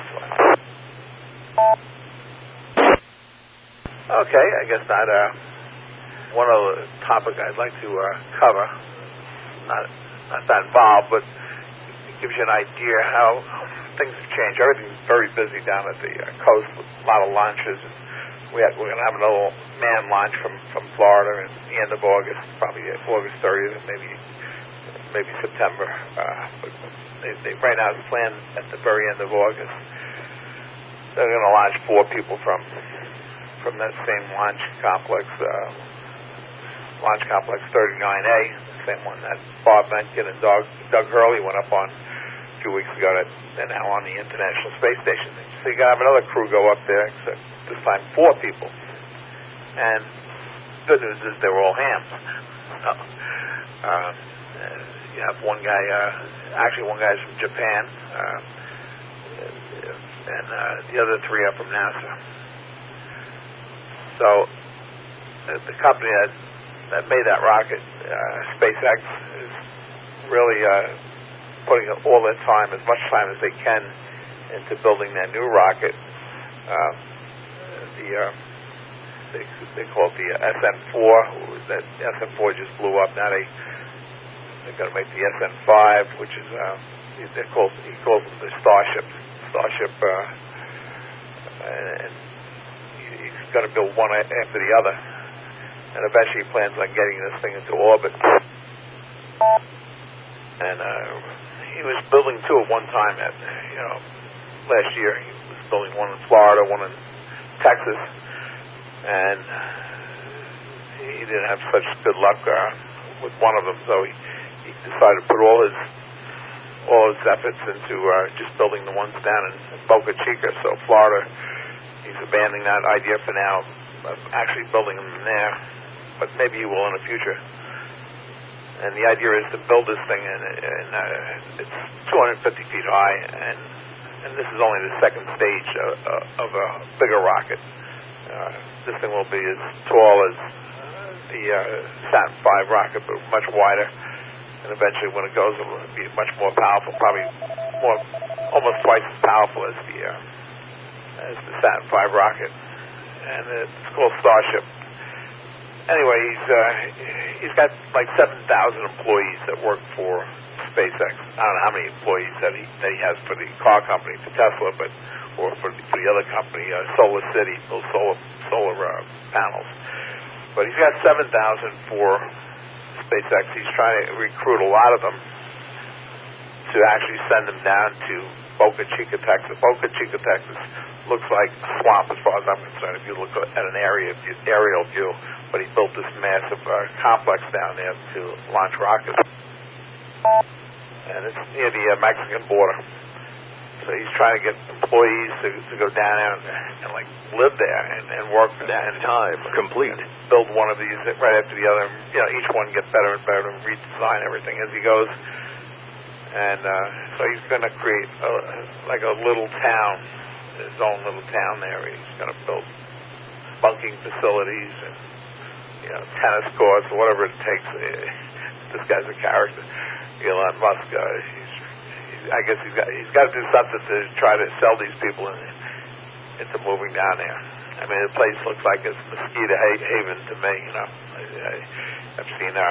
Okay, I guess not. Uh, one other topic I'd like to uh, cover, not not that involved, but it gives you an idea how things have changed. Everything's very busy down at the uh, coast with a lot of launches. We have, we're going to have another manned launch from, from Florida at the end of August, probably August thirtieth, maybe maybe September. Uh, but they, they, right now it's planned at the very end of August. They're going to launch four people from from that same launch complex, uh, launch complex thirty-nine A, the same one that Bob Mencken and Doug, Doug Hurley went up on a few weeks ago. That they're now on the International Space Station. So you got to have another crew go up there, except this time four people. And good news is they were all hams. So, uh, you have one guy, uh, actually one guy's from Japan, uh, and uh, the other three are from NASA. So uh, the company that, that made that rocket, uh, SpaceX, is really uh, putting all their time, as much time as they can, into building their new rocket. Uh, the uh, they, they call it the S N four. That S N four just blew up. Now they they're going to make the S N five, which is uh, they're called he calls them the Starship. Starship, uh, and he's going to build one after the other, and eventually he plans on getting this thing into orbit. And uh, he was building two at one time. At you know, last year he was building one in Florida, one in Texas, and he didn't have such good luck uh, with one of them, so he, he decided to put all his all his efforts into uh, just building the ones down in Boca Chica. So Florida, he's abandoning that idea for now, of actually building them there, but maybe he will in the future. And the idea is to build this thing, and, and uh, it's two hundred fifty feet high, and and this is only the second stage of, of a bigger rocket. Uh, this thing will be as tall as the uh, Saturn five rocket, but much wider. And eventually, when it goes, it will be much more powerful, probably more, almost twice as powerful as the uh, as the Saturn five rocket. And it's called Starship. Anyway, he's uh, he's got like seven thousand employees that work for SpaceX. I don't know how many employees that he that he has for the car company, for Tesla, but or for the, for the other company, uh, Solar City, those solar solar uh, panels. But he's got seven thousand for SpaceX. He's trying to recruit a lot of them to actually send them down to Boca Chica, Texas. Boca Chica, Texas looks like a swamp as far as I'm concerned. If you look at an area view, aerial view, but he built this massive uh, complex down there to launch rockets, and it's near the uh, Mexican border. So he's trying to get employees to, to go down there and, and like live there and, and work. That and, time and, complete. And build one of these right after the other. You know, each one gets better and better and redesign everything as he goes. And uh, so he's going to create a, like a little town, his own little town there. He's going to build bunking facilities and you know tennis courts or whatever it takes. This guy's a character, Elon Musk. Uh, he's I guess he's got he's got to do something to try to sell these people in, into moving down there. I mean, the place looks like it's mosquito ha- haven to me. You know, I, I, I've seen uh,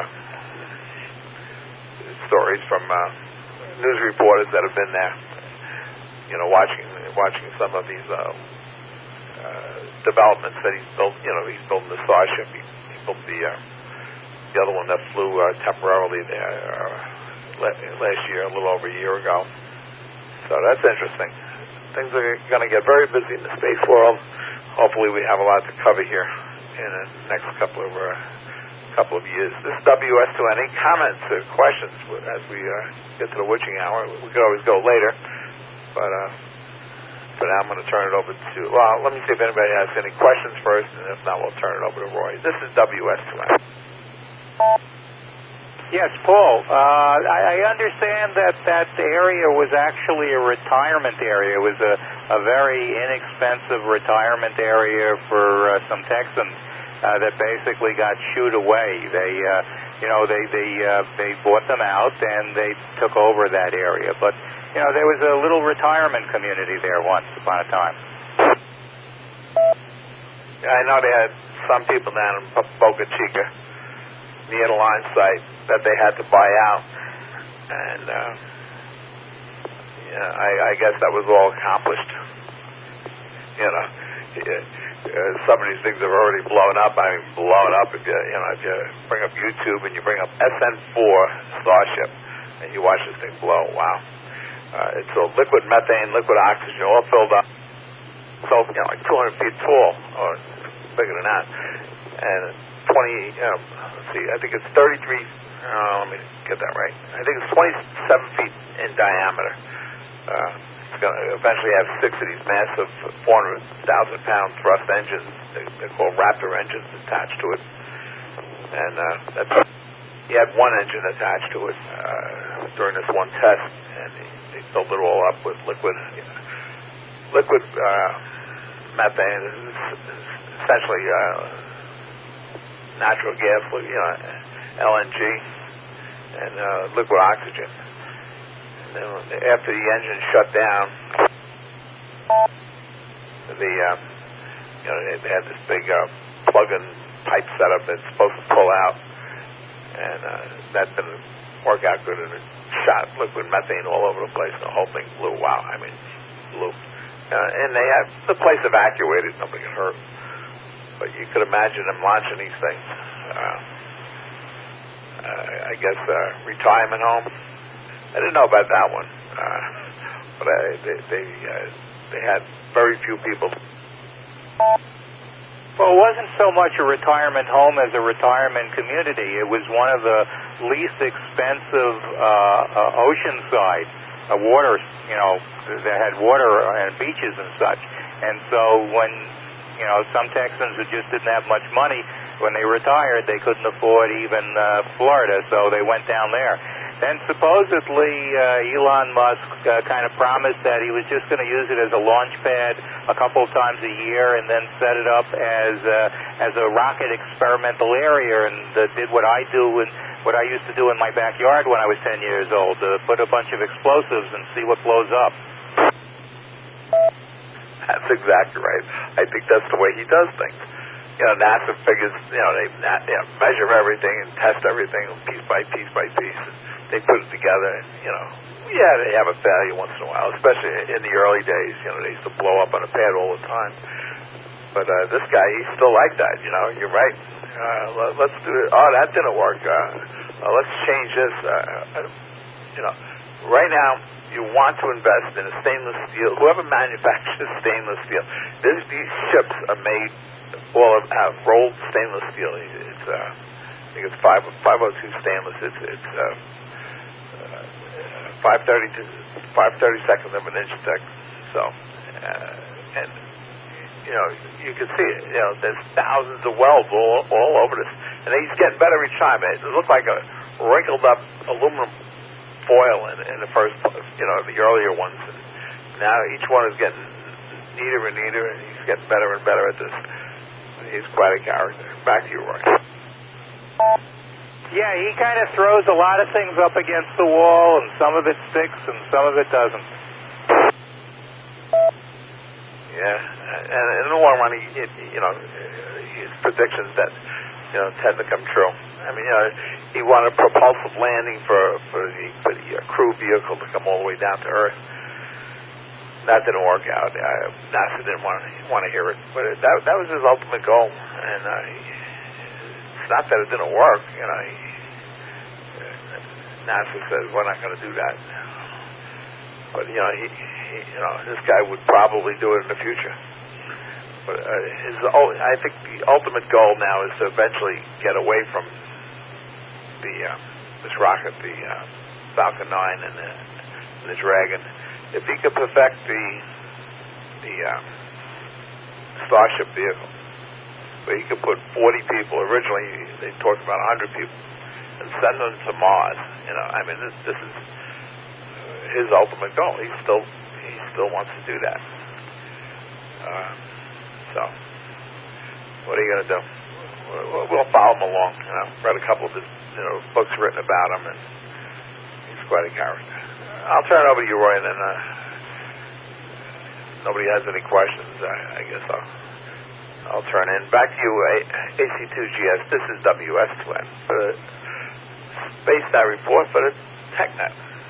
stories from uh, news reporters that have been there. You know, watching watching some of these uh, uh, developments that he's built. You know, he's building the Starship. He, he built the uh, the other one that flew uh, temporarily there uh, last year, a little over a year ago. So that's interesting. Things are going to get very busy in the space world. Hopefully, we have a lot to cover here in the next couple of uh, couple of years. This is W S two. Any comments or questions as we uh, get to the witching hour? We could always go later, but uh, for now, I'm going to turn it over to. Well, let me see if anybody has any questions first, and if not, we'll turn it over to Roy. This is W S two. Yes, Paul. Uh, I, I understand that that area was actually a retirement area. It was a, a very inexpensive retirement area for uh, some Texans uh, that basically got shooed away. They, uh, you know, they they uh, they bought them out and they took over that area. But you know, there was a little retirement community there once upon a time. Yeah, I know they had some people down in Boca Chica near the line site that they had to buy out, and uh, yeah, I, I guess that was all accomplished. You know, some of these things have already blown up. I mean, blown up. If you, you know, if you bring up YouTube and you bring up S N four Starship and you watch this thing blow, wow! Uh, it's a liquid methane, liquid oxygen, all filled up. So you know, like two hundred feet tall, or bigger than that, and twenty. You know, let's see, I think it's thirty-three. Uh, let me get that right. I think it's twenty-seven feet in diameter. Uh, it's going to eventually have six of these massive four hundred thousand pound thrust engines. They, they're called Raptor engines attached to it. And uh, that's, he had one engine attached to it uh, during this one test, and they, they filled it all up with liquid, you know, liquid uh, methane. It's essentially uh, natural gas, you know, L N G, and uh, liquid oxygen. And then after the engine shut down, the uh, you know they had this big uh, plug-in pipe setup that's supposed to pull out, and uh, that didn't work out good, and it shot liquid methane all over the place. The whole thing blew. Wow, I mean, blew. Uh, and they had the place evacuated. Nobody got hurt. But you could imagine them launching these things. Uh, uh, I guess uh, retirement home. I didn't know about that one, uh, but I, they they, uh, they had very few people. Well, it wasn't so much a retirement home as a retirement community. It was one of the least expensive uh, uh, oceanside uh, water, you know, that had water and beaches and such. And so when You know, some Texans who just didn't have much money, when they retired, they couldn't afford even uh, Florida, so they went down there. Then supposedly uh, Elon Musk uh, kind of promised that he was just going to use it as a launch pad a couple of times a year, and then set it up as uh, as a rocket experimental area, and uh, did what I do and what I used to do in my backyard when I was ten years old, uh, put a bunch of explosives and see what blows up. That's exactly right. I think that's the way he does things. You know, NASA figures, you know, they you know, measure everything and test everything piece by piece by piece. And they put it together, and, you know, yeah, they have a failure once in a while, especially in the early days. You know, they used to blow up on a pad all the time. But uh, this guy, he's still like that, you know. You're right. Uh, let, let's do it. Oh, that didn't work. Uh, uh, let's change this. Uh, uh, you know, right now, you want to invest in a stainless steel. Whoever manufactures stainless steel, this, these ships are made all of uh, rolled stainless steel. It's uh, I think it's five five oh two stainless. It's it's uh, uh, five thirty to five thirty seconds of an inch thick. So uh, and you know you can see it. You know there's thousands of welds all all over this, and he's getting better each time. It looks like a wrinkled up aluminum foil in, in the first, you know, the earlier ones. And now each one is getting neater and neater, and he's getting better and better at this. He's quite a character. Back to you, Roy. Yeah, he kind of throws a lot of things up against the wall, and some of it sticks and some of it doesn't. Yeah, and in the long run, he, it, you know, his predictions that you know tend to come true. I mean, you know, he wanted a propulsive landing for for the, for the uh, crew vehicle to come all the way down to Earth. That didn't work out. Uh, NASA didn't want want to hear it, but it, that that was his ultimate goal. And uh, he, it's not that it didn't work. You know, he, uh, NASA said we're not going to do that. But you know, he, he, you know, this guy would probably do it in the future. But uh, his, I think the ultimate goal now is to eventually get away from the uh, this rocket, the uh, Falcon nine and the, and the Dragon. If he could perfect the the um, Starship vehicle, where he could put forty people, originally they talked about one hundred people, and send them to Mars. You know, I mean, this this is his ultimate goal. He still he still wants to do that. Uh, so, what are you going to do? We'll, we'll follow him along. You know, read a couple of his you know books written about him, and he's quite a character. I'll turn it over to you, Roy, and then uh, nobody has any questions. I, I guess I'll, I'll turn in. Back to you, A C two G S. This is W S two N for the Space Star Report for the TechNet.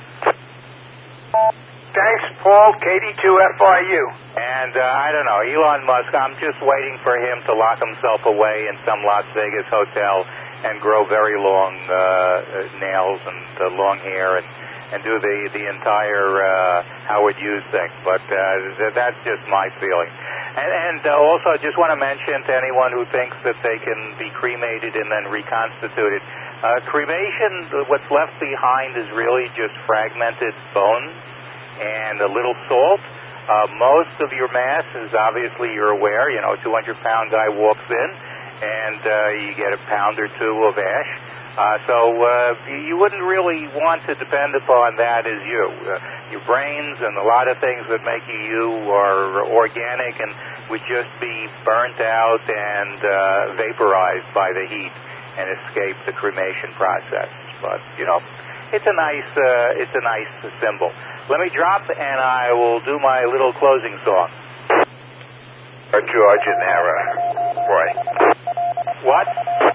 Thanks, Paul. K D two F I U. And uh, I don't know, Elon Musk, I'm just waiting for him to lock himself away in some Las Vegas hotel and grow very long uh, nails and uh, long hair and and do the, the entire uh, Howard Hughes thing. But uh, th- that's just my feeling. And, and uh, also, I just want to mention to anyone who thinks that they can be cremated and then reconstituted, uh, cremation, what's left behind is really just fragmented bone and a little salt. Uh, most of your mass is obviously, you're aware, you know, a two hundred pound guy walks in and uh, you get a pound or two of ash. Uh, so uh, you wouldn't really want to depend upon that as you. Uh, your brains and a lot of things that make you you are organic and would just be burnt out and uh, vaporized by the heat and escape the cremation process. But, you know, it's a nice, uh, it's a nice symbol. Let me drop and I will do my little closing song. Or George and Ara, Roy. What?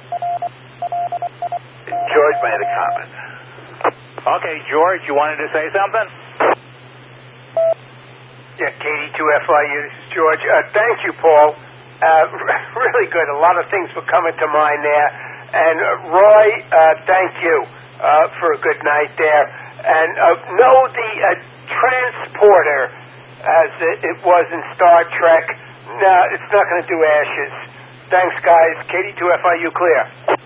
George made a comment. Okay, George, you wanted to say something? Yeah, K D two F I U, this is George. Uh, thank you, Paul. Uh, really good. A lot of things were coming to mind there. And uh, Roy, uh, thank you uh, for a good night there. And uh, no, the uh, transporter, as it, it was in Star Trek, no, it's not going to do ashes. Thanks, guys. K D two F I U clear.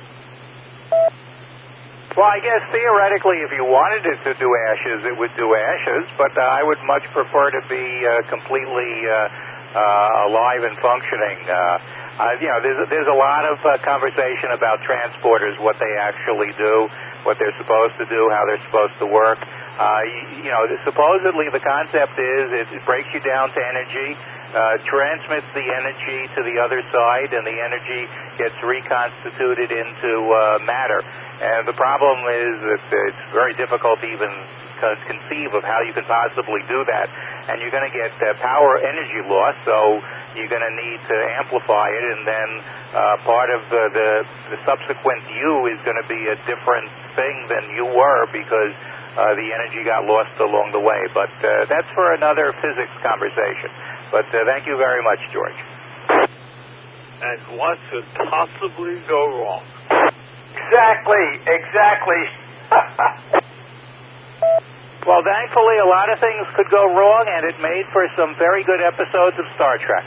Well, I guess theoretically, if you wanted it to do ashes, it would do ashes, but uh, I would much prefer to be uh, completely uh, uh, alive and functioning. Uh, uh, you know, there's, there's a lot of uh, conversation about transporters, what they actually do, what they're supposed to do, how they're supposed to work. Uh, you, you know, supposedly the concept is it, it breaks you down to energy, uh, transmits the energy to the other side, and the energy gets reconstituted into uh, matter. And the problem is that it's very difficult to even conceive of how you could possibly do that. And you're going to get uh, power energy loss, so you're going to need to amplify it, and then uh, part of the, the, the subsequent you is going to be a different thing than you were because uh, the energy got lost along the way. But uh, that's for another physics conversation. But uh, thank you very much, George. And what could possibly go wrong? Exactly, exactly. Well, thankfully, a lot of things could go wrong, and it made for some very good episodes of Star Trek.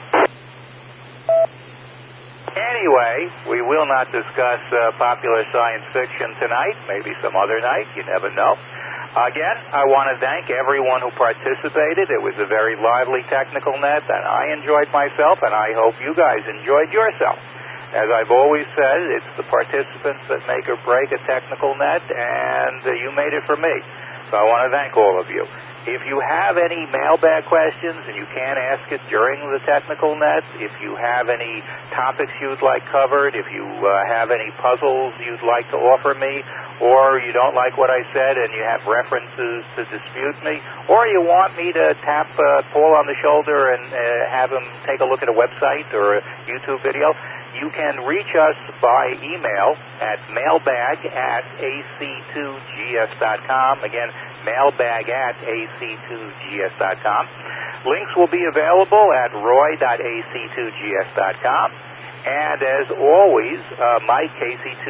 Anyway, we will not discuss uh, popular science fiction tonight, maybe some other night, you never know. Again, I want to thank everyone who participated. It was a very lively technical net, and I enjoyed myself, and I hope you guys enjoyed yourself. As I've always said, it's the participants that make or break a technical net, and uh, you made it for me. So I want to thank all of you. If you have any mailbag questions and you can't ask it during the technical net, if you have any topics you'd like covered, if you uh, have any puzzles you'd like to offer me, or you don't like what I said and you have references to dispute me, or you want me to tap uh, Paul on the shoulder and uh, have him take a look at a website or a YouTube video, you can reach us by email at mailbag at a c two g s dot com. Again, mailbag at a c two g s dot com. Links will be available at roy dot a c two g s dot com. And as always, uh, Mike, K C two